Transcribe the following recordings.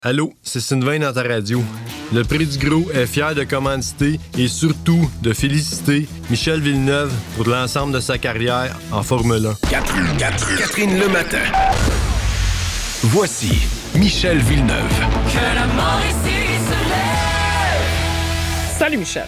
Allô, c'est Sylvain dans ta radio. Le Prix du Gros est fier de commanditer et surtout de féliciter Michel Villeneuve pour l'ensemble de sa carrière en Formule 1. Catherine Le Matin. Voici Michel Villeneuve. Que la mort ici se lève. Salut Michel.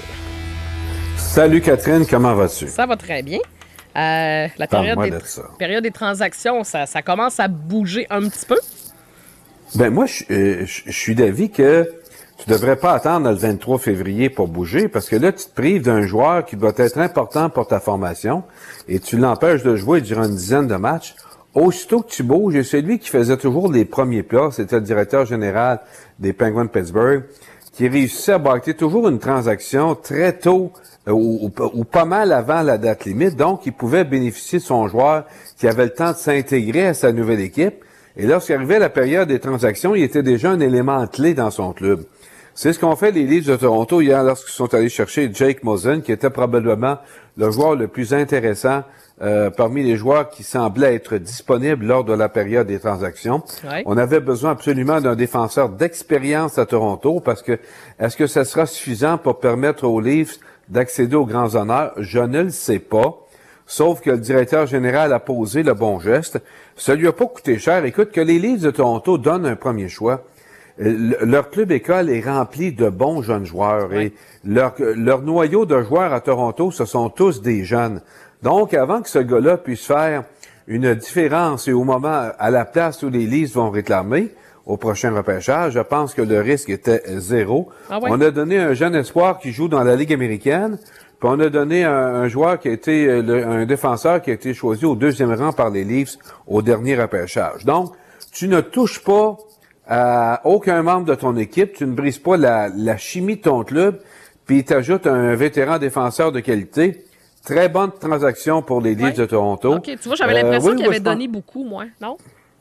Salut Catherine, comment vas-tu? Ça va très bien. La période des transactions, ça commence à bouger un petit peu. Ben moi, je suis d'avis que tu devrais pas attendre le 23 février pour bouger, parce que là, tu te prives d'un joueur qui doit être important pour ta formation et tu l'empêches de jouer durant une dizaine de matchs. Aussitôt que tu bouges, et celui qui faisait toujours les premiers plats, c'était le directeur général des Penguins de Pittsburgh, qui réussissait à bâtir toujours une transaction très tôt ou pas mal avant la date limite. Donc, il pouvait bénéficier de son joueur qui avait le temps de s'intégrer à sa nouvelle équipe. Et lorsqu'arrivait la période des transactions, il était déjà un élément clé dans son club. C'est ce qu'ont fait les Leafs de Toronto hier lorsqu'ils sont allés chercher Jake Muzzin, qui était probablement le joueur le plus intéressant parmi les joueurs qui semblaient être disponibles lors de la période des transactions. Ouais. On avait besoin absolument d'un défenseur d'expérience à Toronto, parce que est-ce que ça sera suffisant pour permettre aux Leafs d'accéder aux grands honneurs? Je ne le sais pas. Sauf que le directeur général a posé le bon geste. Ça lui a pas coûté cher. Écoute, que les Leafs de Toronto donnent un premier choix. Leur club école est rempli de bons jeunes joueurs. Ouais. Et leur noyau de joueurs à Toronto, ce sont tous des jeunes. Donc, avant que ce gars-là puisse faire une différence et au moment, à la place où les Leafs vont réclamer, au prochain repêchage, je pense que le risque était zéro. Ah ouais? On a donné un jeune espoir qui joue dans la Ligue américaine. Puis on a donné un joueur qui a été un défenseur qui a été choisi au 2e rang par les Leafs au dernier repêchage. Donc, tu ne touches pas à aucun membre de ton équipe, tu ne brises pas la chimie de ton club, puis tu ajoutes un vétéran défenseur de qualité. Très bonne transaction pour les Leafs de Toronto. OK, tu vois, j'avais l'impression qu'il avait donné beaucoup, moi, non?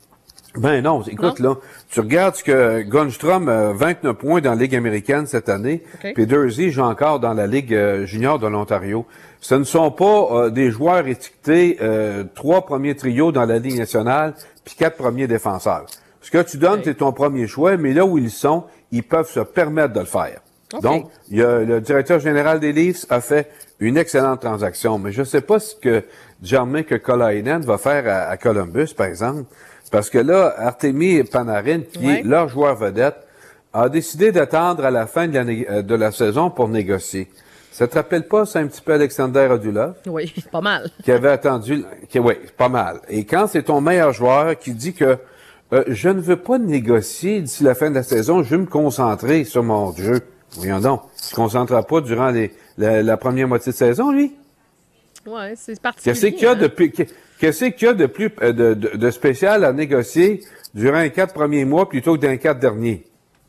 Ben non, écoute, là, tu regardes ce que Gunstrom a 29 points dans la Ligue américaine cette année, puis Durzi joue encore dans la Ligue junior de l'Ontario. Ce ne sont pas des joueurs étiquetés 3 premiers trios dans la Ligue nationale, puis 4 premiers défenseurs. Ce que tu donnes, c'est ton premier choix, mais là où ils sont, ils peuvent se permettre de le faire. Okay. Donc, le directeur général des Leafs a fait une excellente transaction, mais je ne sais pas ce que Jaromir Kolainen va faire à Columbus, par exemple. Parce que là, Artemi Panarin, qui est leur joueur vedette, a décidé d'attendre à la fin de la saison pour négocier. Ça te rappelle pas, c'est un petit peu Alexander Radulov? Oui, pas mal. Qui avait attendu, oui, pas mal. Et quand c'est ton meilleur joueur qui dit que je ne veux pas négocier d'ici la fin de la saison, je veux me concentrer sur mon jeu. Voyons donc, il se concentrera pas durant la première moitié de saison, lui? Ouais, c'est particulier. Qu'est-ce qu'il y a de plus de spécial à négocier durant les 4 premiers mois plutôt que dans les 4 derniers?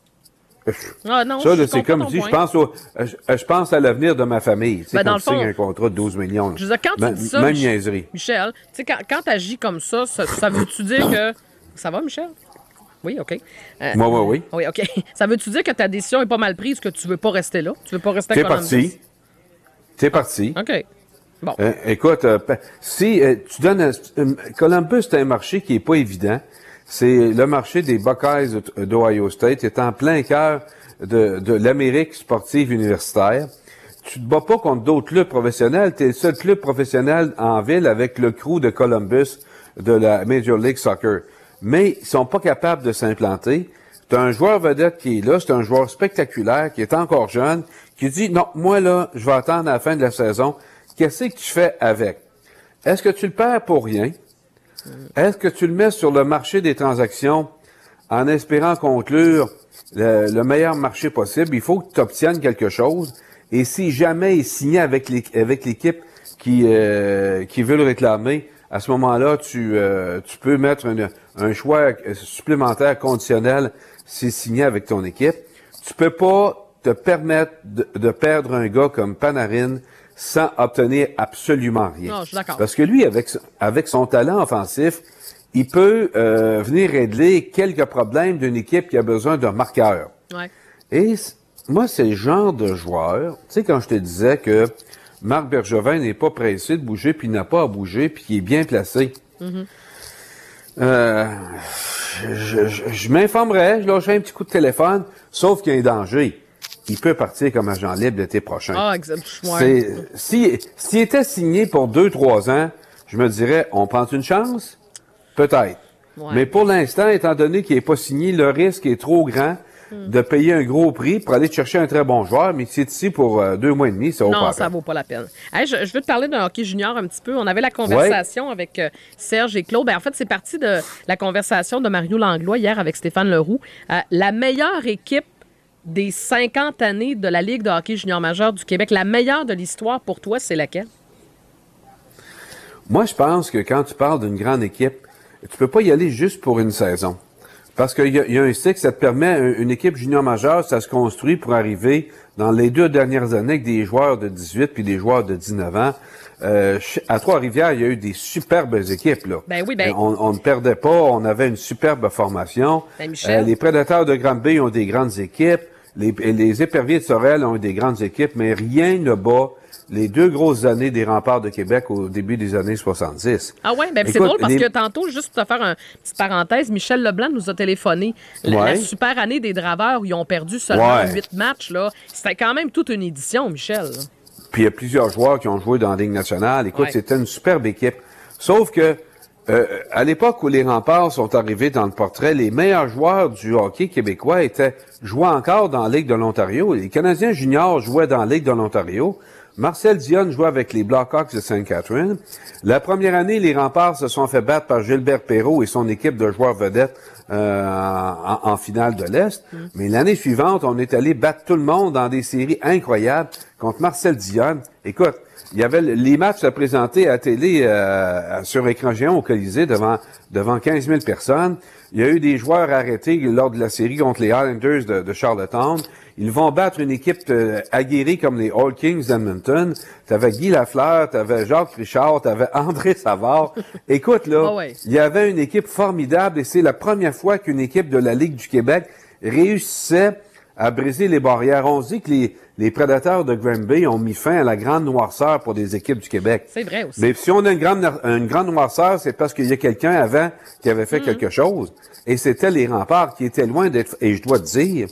Ah non, ça, c'est comme si je pense à l'avenir de ma famille. C'est quand tu signes un contrat de 12 millions. Je veux dire, quand tu dis ça, même niaiserie. Michel, tu sais, quand tu agis comme ça veut-tu dire que... Ça va, Michel? Oui, OK. Moi, oui. Oui, OK. Ça veut-tu dire que ta décision est pas mal prise, que tu veux pas rester là? Tu veux pas rester à Columbus? T'es parti. OK. Bon. Écoute, si tu donnes... Columbus, c'est un marché qui est pas évident. C'est le marché des Buckeyes d'Ohio State. Il est en plein cœur de l'Amérique sportive universitaire. Tu te bats pas contre d'autres clubs professionnels. Tu es le seul club professionnel en ville avec le crew de Columbus de la Major League Soccer. Mais ils sont pas capables de s'implanter. Tu as un joueur vedette qui est là. C'est un joueur spectaculaire, qui est encore jeune, qui dit, non, moi là, je vais attendre à la fin de la saison. Qu'est-ce que tu fais avec? Est-ce que tu le perds pour rien? Est-ce que tu le mets sur le marché des transactions en espérant conclure le meilleur marché possible? Il faut que tu obtiennes quelque chose. Et si jamais il est signé avec l'équipe qui veut le réclamer, à ce moment-là, tu peux mettre un choix supplémentaire conditionnel s'il est signé avec ton équipe. Tu peux pas te permettre de perdre un gars comme Panarin sans obtenir absolument rien. Non, je suis d'accord. Parce que lui, avec son talent offensif, il peut venir régler quelques problèmes d'une équipe qui a besoin d'un marqueur. Ouais. Et moi, c'est le genre de joueur, tu sais, quand je te disais que Marc Bergevin n'est pas pressé de bouger, puis il n'a pas à bouger, puis qu'il est bien placé. Je m'informerais, je lâcherais un petit coup de téléphone, sauf qu'il y a un danger. Il peut partir comme agent libre l'été prochain. Ah, exactement. S'il était signé pour 2-3 ans, je me dirais, on prend une chance? Peut-être. Ouais. Mais pour l'instant, étant donné qu'il n'est pas signé, le risque est trop grand de payer un gros prix pour aller chercher un très bon joueur, mais si c'est ici pour 2 mois et demi, ça vaut pas la peine. Non, ça vaut pas la peine. Hey, je veux te parler d'un hockey junior un petit peu. On avait la conversation avec Serge et Claude. En fait, c'est parti de la conversation de Mario Langlois hier avec Stéphane Leroux. La meilleure équipe des 50 années de la Ligue de hockey junior majeur du Québec, la meilleure de l'histoire pour toi, c'est laquelle? Moi, je pense que quand tu parles d'une grande équipe, tu peux pas y aller juste pour une saison. Parce qu'il y a un cycle, ça te permet, une équipe junior majeure, ça se construit pour arriver dans les 2 dernières années avec des joueurs de 18 puis des joueurs de 19 ans. À Trois-Rivières, il y a eu des superbes équipes, là. Ben oui, on ne perdait pas, on avait une superbe formation. Ben Michel. Les Prédateurs de Granby ont des grandes équipes. Les Éperviers de Sorel ont eu des grandes équipes, mais rien ne bat les 2 grosses années des Remparts de Québec au début des années 70. Ah ouais, ben c'est drôle parce que tantôt, juste pour te faire une petite parenthèse, Michel Leblanc nous a téléphoné. La super année des Draveurs où ils ont perdu seulement 8 matchs, là. C'était quand même toute une édition, Michel. Puis il y a plusieurs joueurs qui ont joué dans la Ligue nationale. Écoute, c'était une superbe équipe. Sauf que à l'époque où les Remparts sont arrivés dans le portrait, les meilleurs joueurs du hockey québécois jouaient encore dans la Ligue de l'Ontario. Les Canadiens juniors jouaient dans la Ligue de l'Ontario. Marcel Dionne jouait avec les Blackhawks de Sainte-Catherine. La première année, les Remparts se sont fait battre par Gilbert Perrault et son équipe de joueurs vedettes en finale de l'Est. Mais l'année suivante, on est allé battre tout le monde dans des séries incroyables contre Marcel Dionne. Écoute, il y avait les matchs à présenter à la télé sur écran géant au Colisée devant 15 000 personnes. Il y a eu des joueurs arrêtés lors de la série contre les Islanders de Charlottetown. Ils vont battre une équipe aguerrie comme les All Kings d'Edmonton. T'avais Guy Lafleur, t'avais Jacques Richard, t'avais André Savard. Écoute, là, il y avait une équipe formidable et c'est la première fois qu'une équipe de la Ligue du Québec réussissait à briser les barrières. On se dit que les Prédateurs de Granby ont mis fin à la grande noirceur pour des équipes du Québec. C'est vrai aussi. Mais si on a une grande noirceur, c'est parce qu'il y a quelqu'un avant qui avait fait quelque chose. Et c'était les Remparts qui étaient loin d'être... Et je dois te dire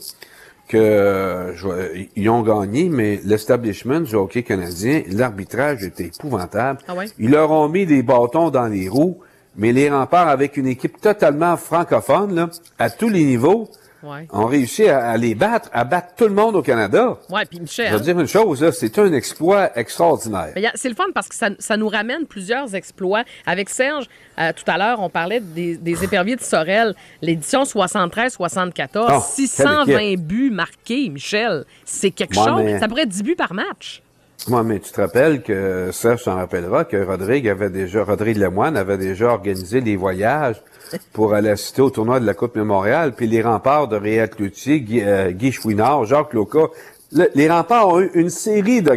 que ils ont gagné, mais l'establishment du hockey canadien, l'arbitrage était épouvantable. Ah ouais? Ils leur ont mis des bâtons dans les roues, mais les Remparts, avec une équipe totalement francophone, là, à tous les niveaux, ont réussi à les battre, à battre tout le monde au Canada. Oui, puis Michel. Je veux dire une chose, là, c'est un exploit extraordinaire. C'est le fun parce que ça nous ramène plusieurs exploits. Avec Serge, tout à l'heure, on parlait des Éperviers de Sorel, l'édition 73-74, 620 buts marqués, Michel. C'est quelque chose. Mais... Ça pourrait être 10 buts par match. Moi, mais tu te rappelles que, Serge s'en rappellera, que Rodrigue Lemoine avait déjà organisé des voyages pour aller assister au tournoi de la Coupe Mémorial, puis les Remparts de Réal Cloutier, Guy Chouinard, Jacques Loca. Les Remparts ont eu une série de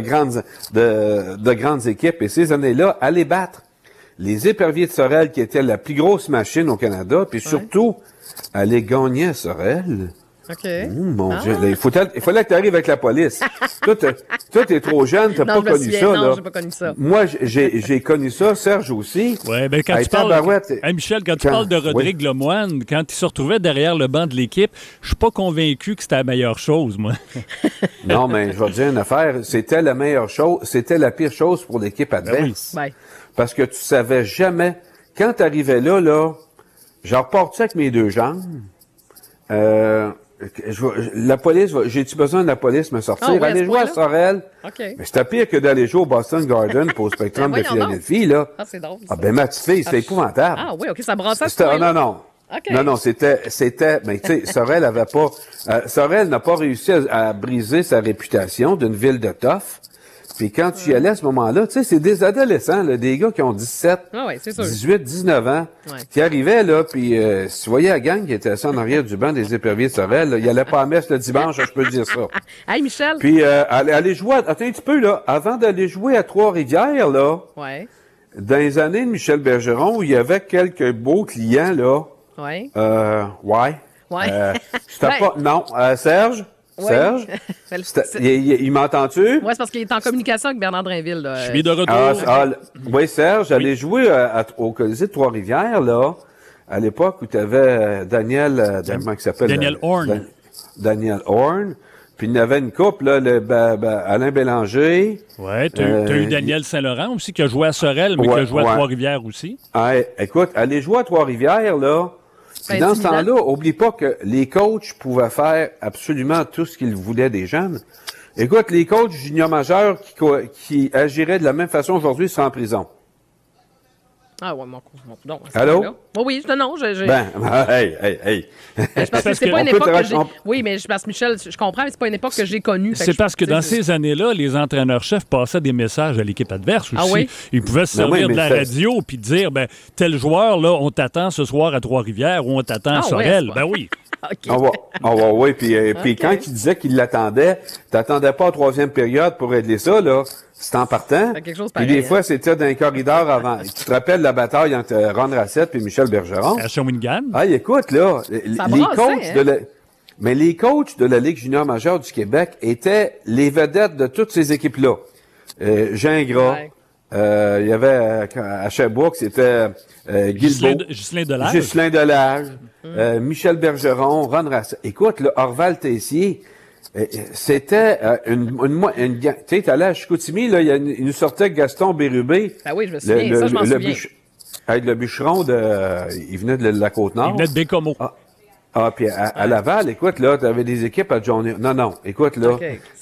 grandes équipes, et ces années-là, allaient battre les Éperviers de Sorel, qui étaient la plus grosse machine au Canada, puis surtout, aller gagner à Sorel. OK. Mon Dieu, il fallait que tu arrives avec la police. Toi, t'es trop jeune, t'as pas connu ça, là. Non, j'ai pas connu ça. Moi, j'ai connu ça, Serge aussi. Ouais, ben quand tu parles... Michel, quand tu parles de Rodrigue Lemoine, quand il se retrouvait derrière le banc de l'équipe, je suis pas convaincu que c'était la meilleure chose, moi. Non, mais je vais te dire une affaire, c'était la meilleure chose, c'était la pire chose pour l'équipe adverse. Ben oui. Parce que tu savais jamais, quand t'arrivais là, j'en repartais avec mes 2 jambes, la police, j'ai-tu besoin de la police me sortir? Aller jouer à Sorel. Okay. Mais c'était pire que d'aller jouer au Boston Garden pour le Spectrum de Philadelphie, là. Ah, c'est drôle. Ah, ben, ma petite fille, c'était épouvantable. Ah, oui, OK, ça brassait à ce point-là. Non. Okay. Non, c'était, mais tu sais, Sorel avait pas, Sorel n'a pas réussi à briser sa réputation d'une ville de tough. Puis quand tu y allais à ce moment-là, tu sais, c'est des adolescents, là, des gars qui ont 17, 18, 19 ans, qui arrivaient, là, puis si tu voyais la gang qui était assis en arrière du banc des Éperviers de Sorel, là, il allait pas à messe le dimanche, je peux te dire ça. Hey, Michel! Puis aller jouer, attends un petit peu, là, avant d'aller jouer à Trois-Rivières, là, dans les années de Michel Bergeron, où il y avait quelques beaux clients, là, c'était pas... Non, Serge? Oui. Serge? Il m'entend-tu? Oui, c'est parce qu'il est en communication avec Bernard Drainville. Là. Je suis de retour. Oui, Serge, j'allais jouer au Colisée de Trois-Rivières, là. à l'époque où tu avais Daniel, comment il s'appelle? Daniel Horn. Daniel Horn. Puis il y avait une couple, là, Alain Bélanger. Oui, tu as eu Daniel Saint-Laurent aussi, qui a joué à Sorel, mais qui a joué à Trois-Rivières aussi. Écoute, aller jouer à Trois-Rivières, là, puis dans ce temps-là, oublie pas que les coachs pouvaient faire absolument tout ce qu'ils voulaient des jeunes. Écoute, les coachs juniors majeurs qui agiraient de la même façon aujourd'hui sont en prison. Ah ouais, mon non. Allô? Oui, non, j'ai... hey. Parce que c'est pas une époque que j'ai... Oui, mais parce que Michel, je comprends, mais c'est pas une époque que j'ai connue. C'est parce que dans ces années-là, les entraîneurs-chefs passaient des messages à l'équipe adverse aussi. Ah oui? Ils pouvaient se servir de la radio puis dire, tel joueur, là, on t'attend ce soir à Trois-Rivières ou on t'attend à Sorel. Oui. Okay. Oui, puis quand il disait qu'il l'attendait, t'attendais pas en troisième période pour régler ça, là. C'était en partant. Puis des fois, c'était dans un corridor avant. Tu te rappelles la bataille entre Ron Racette et Michel Bergeron? À Shawinigan. Écoute, là, les coachs de la Ligue junior majeure du Québec étaient les vedettes de toutes ces équipes-là. Gingras. Il y avait à Sherbrooke, c'était Guilbeault. Ghislain Delage. Michel Bergeron, Ron Racette. Écoute, là, Orval Tessier. C'était tu sais, t'allais à Chicoutimi, là, il nous sortait Gaston Bérubé. Ah oui, je me souviens, je m'en souviens. Le bûcheron il venait de la Côte-Nord. Il venait de Bécomo. Puis à Laval, écoute, là, t'avais des équipes à Johnny. Non, écoute, là,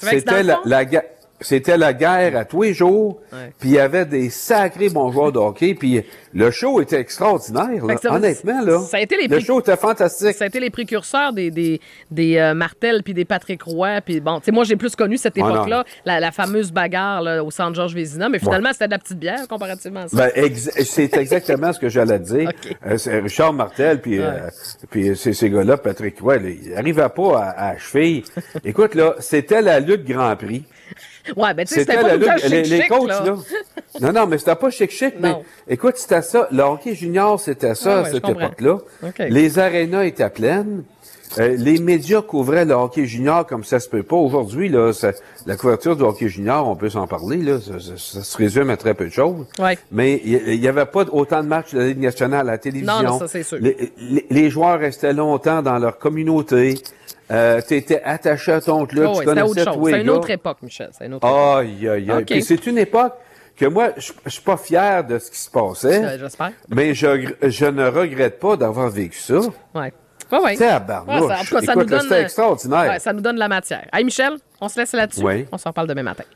c'était la guerre à tous les jours, puis il y avait des sacrés bons joueurs de hockey, puis le show était extraordinaire, là. Honnêtement, là. Le show était fantastique. Ça a été les précurseurs des Martel puis des Patrick Roy, puis bon, tu sais, moi j'ai plus connu cette époque-là, la fameuse bagarre là, au centre Georges Vézina, mais finalement c'était de la petite bière comparativement à ça. C'est exactement ce que j'allais te dire. C'est Richard Martel puis ces gars-là, Patrick Roy, là, ils n'arrivaient pas à cheville. Écoute, là, c'était la lutte Grand Prix. Ouais, ben tu sais, c'était pas tout les coachs, là. Non, mais c'était pas chic, mais écoute, c'était ça. Le hockey junior, c'était ça à cette époque-là. Okay. Les arénas étaient pleines. Les médias couvraient le hockey junior comme ça se peut pas. Aujourd'hui, là, la couverture du hockey junior, on peut s'en parler, là. Ça se résume à très peu de choses. Ouais. Mais il y avait pas autant de matchs de la Ligue nationale à la télévision. Non, ça, c'est sûr. Les joueurs restaient longtemps dans leur communauté. T'étais attaché à ton club, tu connaissais tous les gars. C'est une autre époque, Michel. C'est une autre époque. Aïe. Puis c'est une époque que moi, je suis pas fier de ce qui se passait. J'espère. Mais je ne regrette pas d'avoir vécu ça. Ouais. Tabarnouche. En tout cas, ça nous donne... C'était extraordinaire. Ouais, ça nous donne la matière. Hey, Michel, on se laisse là-dessus. Oui. On s'en parle demain matin.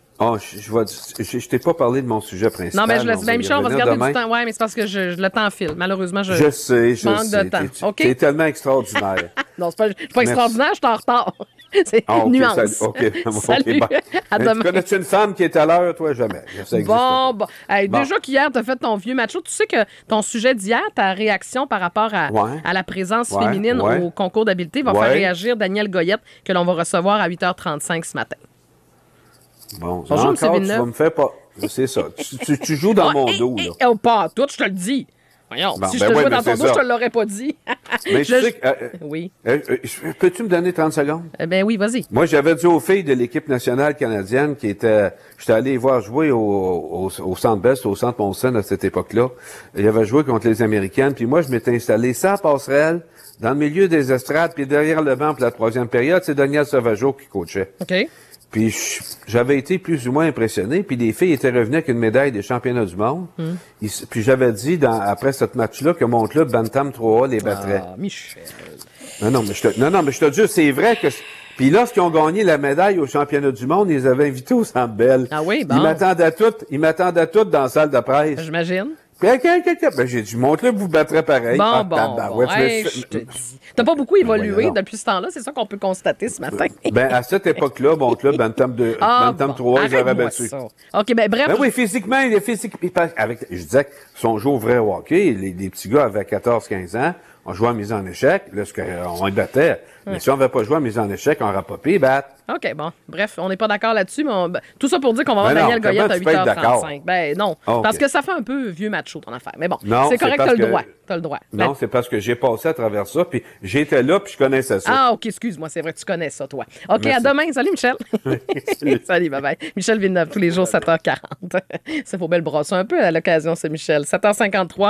Je t'ai pas parlé de mon sujet principal. Non, mais je laisse. Michel, on va se garder du temps. Oui, mais c'est parce que le temps file. Malheureusement, je manque de temps. OK? T'es tellement extraordinaire. Non, je suis pas extraordinaire, je suis en retard. C'est une nuance. Salut. À demain. Tu connais-tu une femme qui est à l'heure, toi? Jamais. Bon. Hey, déjà qu'hier, tu as fait ton vieux macho. Tu sais que ton sujet d'hier, ta réaction par rapport à la présence féminine au concours d'habileté va faire réagir Daniel Goyette, que l'on va recevoir à 8h35 ce matin. Bon, encore, tu vas me faire pas... C'est ça. Tu joues dans mon dos, là. Pas tout, je te le dis. Voyons, si je te jouais dans ton dos, je te l'aurais pas dit. Mais je sais que... Oui. Peux-tu me donner 30 secondes? Oui, vas-y. Moi, j'avais dit aux filles de l'équipe nationale canadienne j'étais allé voir jouer au Centre Bell, au Centre Monson à cette époque-là. Il avait joué contre les Américaines, puis moi, je m'étais installé sans passerelle, dans le milieu des estrades, puis derrière le banc pour la troisième période, c'est Daniel Sauvageau qui coachait. OK. Puis j'avais été plus ou moins impressionné. Puis les filles étaient revenues avec une médaille des championnats du monde. Puis j'avais dit, après ce match-là, que mon club Bantam 3A les battrait. Ah, Michel. Non, mais je te dis, c'est vrai que... Puis lorsqu'ils ont gagné la médaille aux championnats du monde, ils les avaient invités au Centre Bell. Ah oui, bon. Ils m'attendaient toutes dans la salle de presse. J'imagine. Ben, j'ai dit, mon club vous battrait pareil. Je te dis. T'as pas beaucoup évolué depuis ce temps-là, c'est ça qu'on peut constater ce matin. À cette époque-là, mon club Bantam 3, ils auraient battu. Ça. OK, bref. Oui, physiquement, je disais que si on joue au vrai hockey, les petits gars avaient 14-15 ans, on jouait en mise en échec, là, on les battait. Mais si on n'avait pas joué en mise en échec, on n'aurait pas pu battre. OK, bon. Bref, on n'est pas d'accord là-dessus, mais tout ça pour dire qu'on va avoir Daniel Goyette à 8h35. Non, parce que ça fait un peu vieux macho, ton affaire. Mais bon, c'est correct, t'as le droit. Non, c'est parce que j'ai passé à travers ça, puis j'étais là, puis je connaissais ça. Ah, OK, excuse-moi, c'est vrai que tu connais ça, toi. OK, merci. À demain. Salut, Michel. Salut, bye-bye. Michel Villeneuve, tous les jours, 7h40. Ça faut belle brosse un peu à l'occasion, c'est Michel. 7h53.